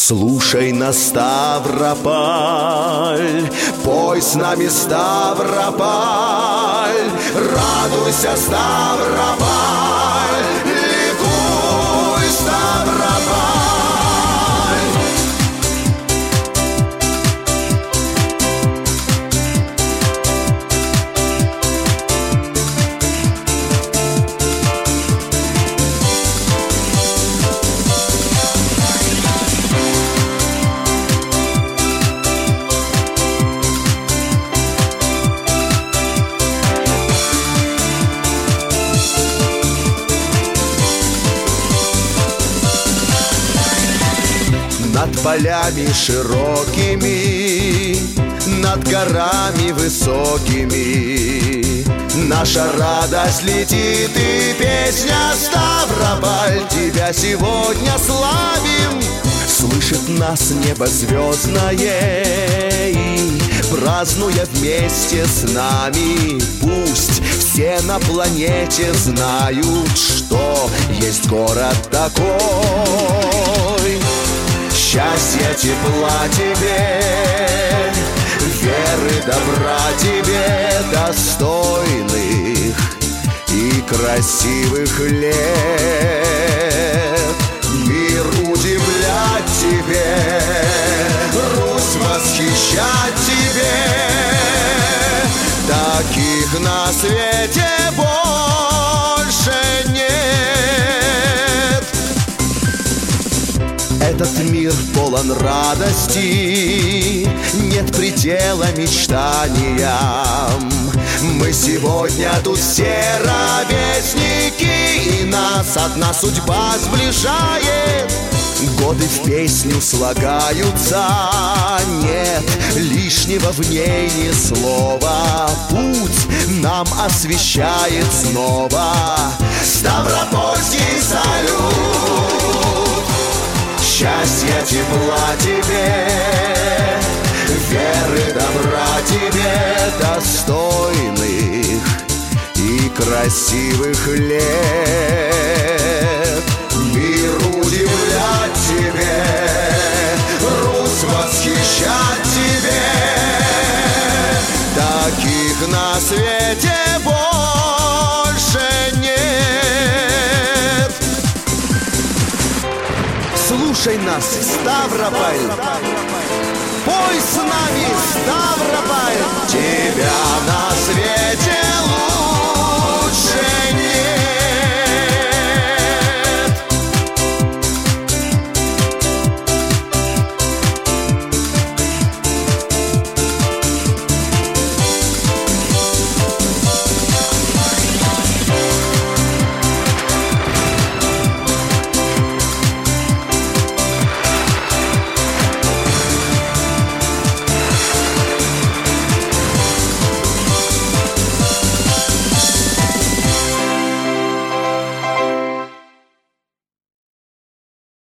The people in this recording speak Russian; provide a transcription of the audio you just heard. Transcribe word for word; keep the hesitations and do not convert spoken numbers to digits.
Слушай нас, Ставрополь, пой с нами, Ставрополь, радуйся, Ставрополь, ликуй, Ставрополь. Над полями широкими, над горами высокими наша радость летит, и песня, Ставрополь, тебя сегодня славим. Слышит нас небо звездное, и, празднуя вместе с нами, пусть все на планете знают, что есть город такой. Счастья, тепла тебе, веры, добра тебе, достойных и красивых лет. Мир удивлять тебе, Русь восхищать тебе, таких на свете больше нет. Этот мир полон радости, нет предела мечтаниям. Мы сегодня тут все ровесники, и нас одна судьба сближает. Годы в песню слагаются, нет лишнего в ней ни слова. Путь нам освещает снова Ставропольский салют. Счастья, тепла тебе, веры, добра тебе, достойных и красивых лет. Мир удивлять тебе, Русь восхищать тебе, таких на свете больше нет. Слушай нас, Ставрополь, пой с нами, Ставрополь, тебя на